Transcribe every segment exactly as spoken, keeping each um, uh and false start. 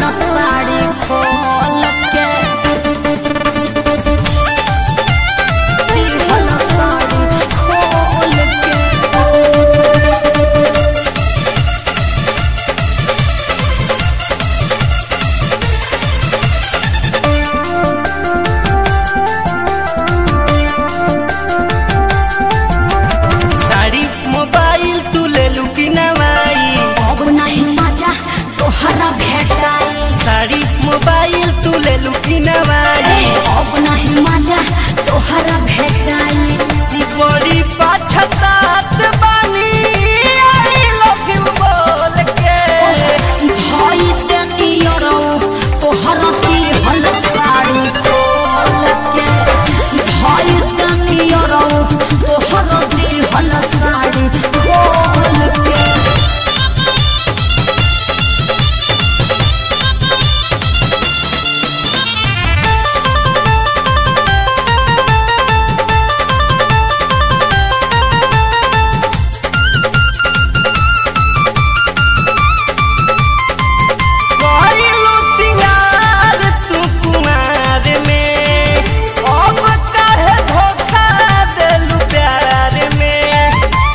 हल साड़ी खोल के दी हल साड़ी खोल के साड़ी मोबाइल तू ले लू कि नवाई अब नहीं मजा तोहरा भेटाई साड़ी मोबाइल तू ले लू कि नवाई अब नहीं मजा तोहरा भेटाई बड़ी पछतात बानी आई लव यू बोल के भाई तेनियरो तोहरा दी हल साड़ी खोल के भाई तेनियरो तोहरा दी हल साड़ी खोल के कोइलो सिंगार तू कुमार में अब काहे धोखा देलू प्यार में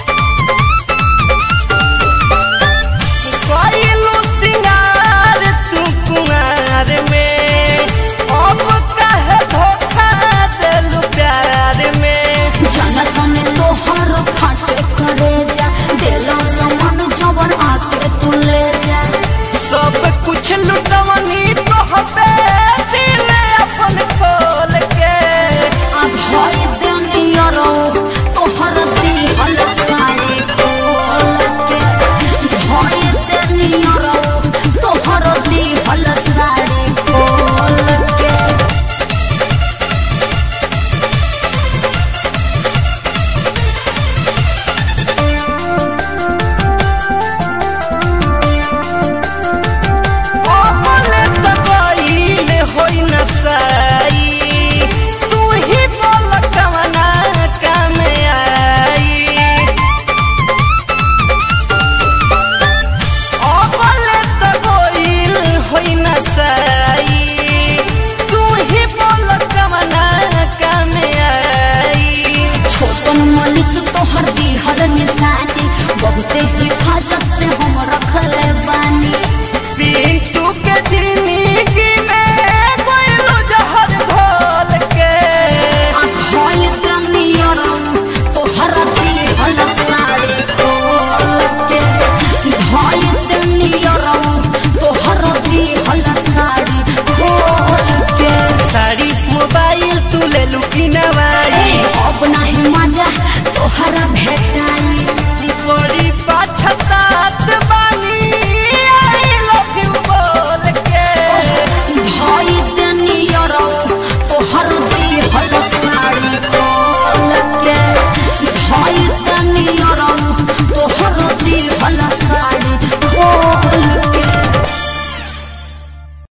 कोइलो सिंगार तू कुमार में अब काहे धोखा देलू प्यार में जनता में तोहर फाटे करे जा दिलो समान जवन आके तू ले जा सब कुछ लुटवनी तोहबे दिल अपन खोल के आ भाई तेनियरो तोहर दी हल साड़ी खोल के भाई तेनियरो तोहर दी हल साड़ी खोल के अपने तकइल होई न साई तू ही बोल कवना काम आई अपने तकइल होई न साई तू ही बोल कवना काम आई छोटन मलिस तोहर दी हल निशानी बहुते हिफाजत से हम रखले बानी पिंटू के जिंदगी में कोइलो जहर घोल के आ भाई तेनियरो तोहर दी हल साड़ी खोल के भाई तेनियरो तोहर दी हल साड़ी खोल के साड़ी मोबाइल तू ले लू कि नवाई अब नहीं मन